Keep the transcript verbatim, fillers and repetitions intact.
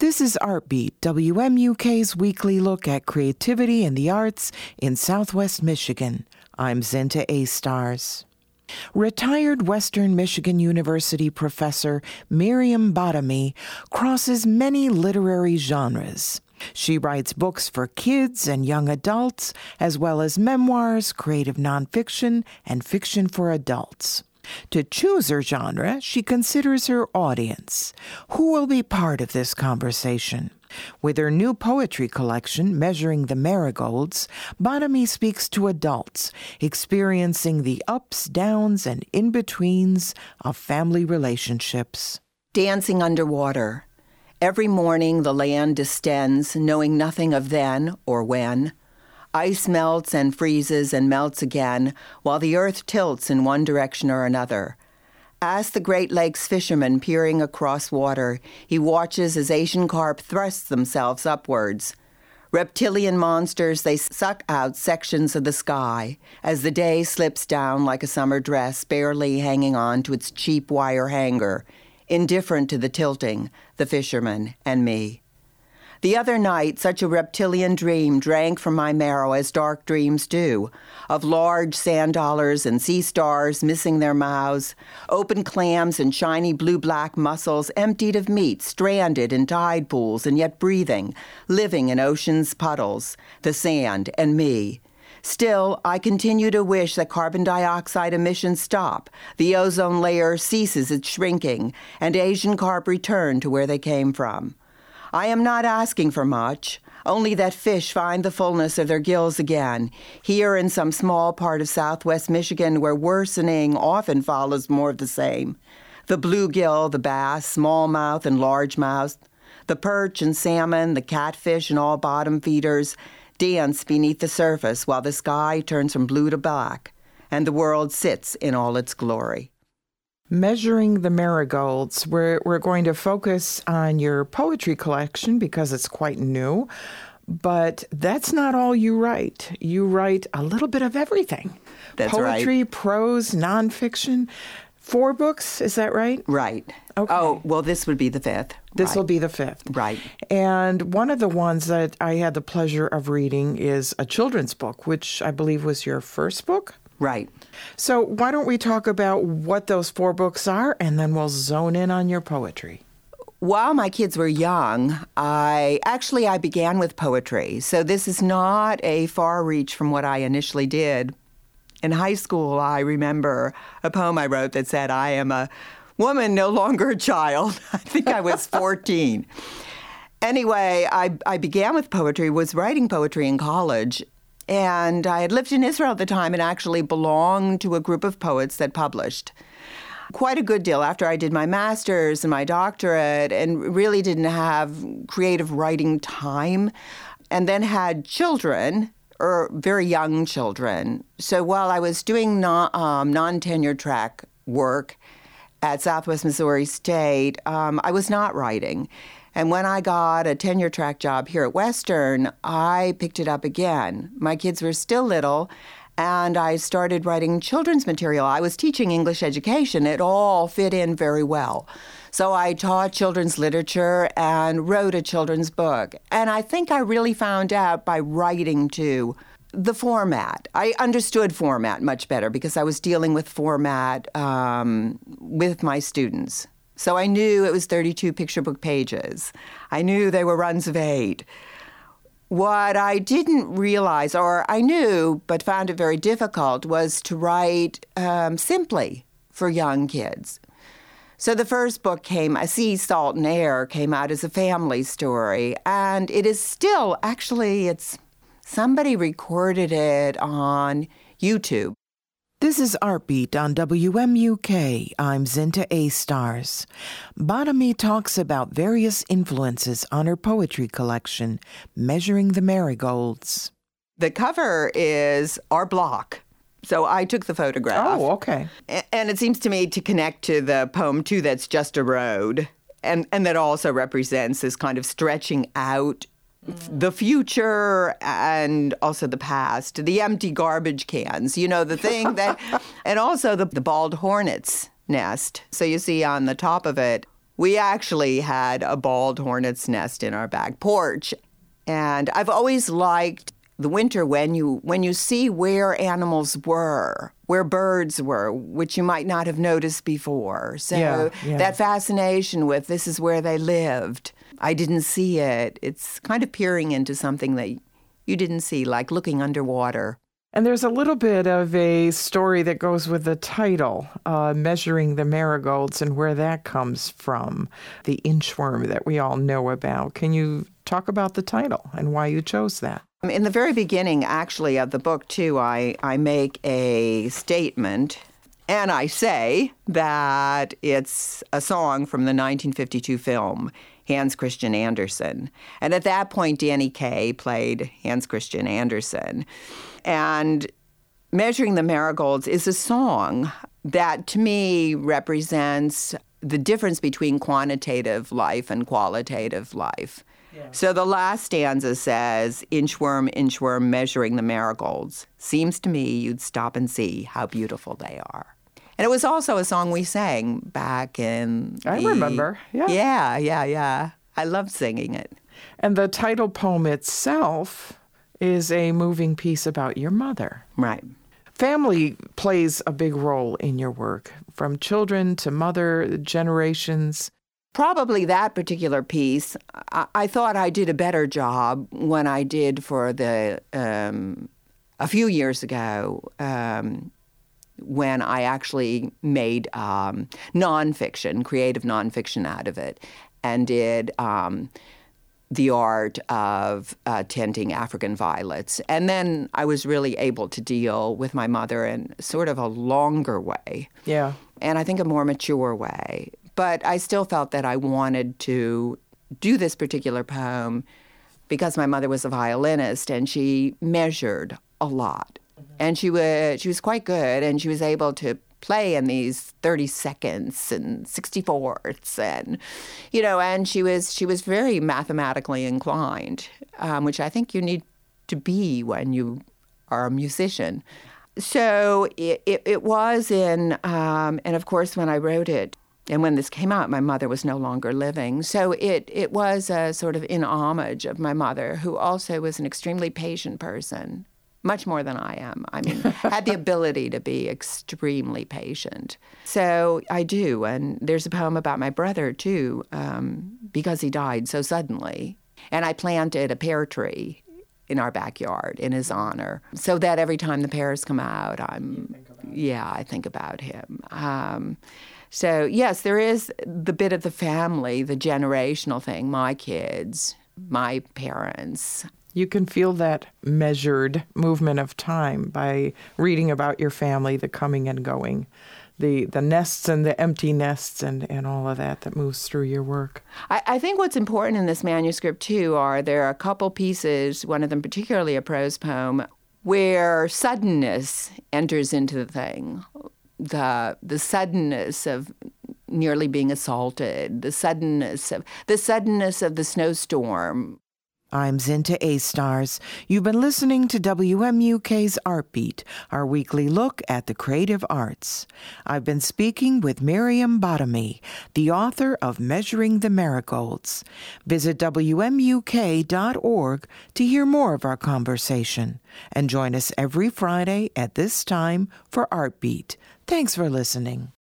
This is Artbeat, W M U K's weekly look at creativity and the arts in Southwest Michigan. I'm Zinta A-Stars. Retired Western Michigan University professor Miriam Bottomy crosses many literary genres. She writes books for kids and young adults, as well as memoirs, creative nonfiction, and fiction for adults. To choose her genre, she considers her audience. Who will be part of this conversation? With her new poetry collection, Measuring the Marigolds, Bottomy speaks to adults, experiencing the ups, downs, and in-betweens of family relationships. Dancing underwater. Every morning the land distends, knowing nothing of then or when. Ice melts and freezes and melts again, while the earth tilts in one direction or another. As the Great Lakes fisherman peering across water, he watches as Asian carp thrust themselves upwards. Reptilian monsters, they suck out sections of the sky as the day slips down like a summer dress, barely hanging on to its cheap wire hanger, indifferent to the tilting, the fisherman, and me. The other night, such a reptilian dream drank from my marrow as dark dreams do, of large sand dollars and sea stars missing their mouths, open clams and shiny blue-black mussels emptied of meat, stranded in tide pools and yet breathing, living in ocean's puddles, the sand and me. Still, I continue to wish that carbon dioxide emissions stop, the ozone layer ceases its shrinking, and Asian carp return to where they came from. I am not asking for much, only that fish find the fullness of their gills again, here in some small part of Southwest Michigan where worsening often follows more of the same. The bluegill, the bass, smallmouth and largemouth, the perch and salmon, the catfish and all bottom feeders dance beneath the surface while the sky turns from blue to black and the world sits in all its glory. Measuring the Marigolds, we're, we're going to focus on your poetry collection because it's quite new, but that's not all you write. You write a little bit of everything. That's Poetry, right. prose, nonfiction. Four books, is that right? Right. Okay. Oh, well, this would be the fifth. This right. will be the fifth. Right. And one of the ones that I had the pleasure of reading is a children's book, which I believe was your first book? Right. So why don't we talk about what those four books are, and then we'll zone in on your poetry. While my kids were young, I actually I began with poetry. So this is not a far reach from what I initially did. In high school, I remember a poem I wrote that said, I am a woman, no longer a child. I think I was fourteen. Anyway, I, I began with poetry, was writing poetry in college. And I had lived in Israel at the time and actually belonged to a group of poets that published quite a good deal after I did my master's and my doctorate and really didn't have creative writing time, and then had children, or very young children. So while I was doing non, um, non-tenure track work at Southwest Missouri State, um, I was not writing. And when I got a tenure track job here at Western, I picked it up again. My kids were still little, and I started writing children's material. I was teaching English education. It all fit in very well. So I taught children's literature and wrote a children's book. And I think I really found out by writing, too, the format. I understood format much better because I was dealing with format um, with my students. So I knew it was thirty-two picture book pages. I knew they were runs of eight. What I didn't realize, or I knew but found it very difficult, was to write um, simply for young kids. So the first book came, A Sea, Salt, and Air, came out as a family story. And it is still, actually, it's somebody recorded it on YouTube. This is Artbeat on W M U K. I'm Zinta A-Stars. Bottomy talks about various influences on her poetry collection, Measuring the Marigolds. The cover is our block. So I took the photograph. Oh, okay. And it seems to me to connect to the poem, too, that's just a road. And, and that also represents this kind of stretching out the future and also the past, the empty garbage cans, you know, the thing that, and also the, the bald hornet's nest. So you see on the top of it, We actually had a bald hornet's nest in our back porch. And I've always liked the winter when you when you see where animals were, where birds were, which you might not have noticed before. So yeah, yeah. that fascination with this is where they lived. I didn't see it. It's kind of peering into something that you didn't see, like looking underwater. And there's a little bit of a story that goes with the title, uh, Measuring the Marigolds, and where that comes from, the inchworm that we all know about. Can you talk about the title and why you chose that? In the very beginning, actually, of the book, too, I, I make a statement, and I say that it's a song from the nineteen fifty-two film, Hans Christian Andersen. And at that point, Danny Kaye played Hans Christian Andersen. And Measuring the Marigolds is a song that, to me, represents the difference between quantitative life and qualitative life. Yeah. So the last stanza says, inchworm, inchworm, measuring the marigolds. Seems to me you'd stop and see how beautiful they are. And it was also a song we sang back in I the, remember, yeah. Yeah, yeah, yeah. I loved singing it. And the title poem itself is a moving piece about your mother. Right. Family plays a big role in your work, from children to mother, generations. Probably that particular piece, I, I thought I did a better job when I did for the, um, a few years ago, um, when I actually made um, nonfiction, creative nonfiction out of it, and did um, the art of uh, tending African violets. And then I was really able to deal with my mother in sort of a longer way. Yeah. And I think a more mature way. But I still felt that I wanted to do this particular poem because my mother was a violinist and she measured a lot. Mm-hmm. And she was she was quite good, and she was able to play in these thirty seconds and sixty-fourths, and you know, and she was she was very mathematically inclined, um, which I think you need to be when you are a musician. So it, it, it was in, um, and of course when I wrote it, and when this came out, my mother was no longer living. So it, it was a sort of in homage of my mother, who also was an extremely patient person, much more than I am. I mean, had the ability to be extremely patient. So I do. And there's a poem about my brother, too, um, because he died so suddenly. And I planted a pear tree in our backyard in his honor, so that every time the pears come out, I'm, yeah, I think about him. Um, So, yes, there is the bit of the family, the generational thing, my kids, my parents. You can feel that measured movement of time by reading about your family, the coming and going, the, the nests and the empty nests and, and all of that that moves through your work. I, I think what's important in this manuscript, too, are there are a couple pieces, one of them particularly a prose poem, where suddenness enters into the thing. The the suddenness of nearly being assaulted, the suddenness of the suddenness of the snowstorm. I'm Zinta A. Stars. You've been listening to W M U K's Art Beat, our weekly look at the creative arts. I've been speaking with Miriam Bottomy, the author of Measuring the Marigolds. Visit W M U K dot org to hear more of our conversation. And join us every Friday at this time for Art Beat. Thanks for listening.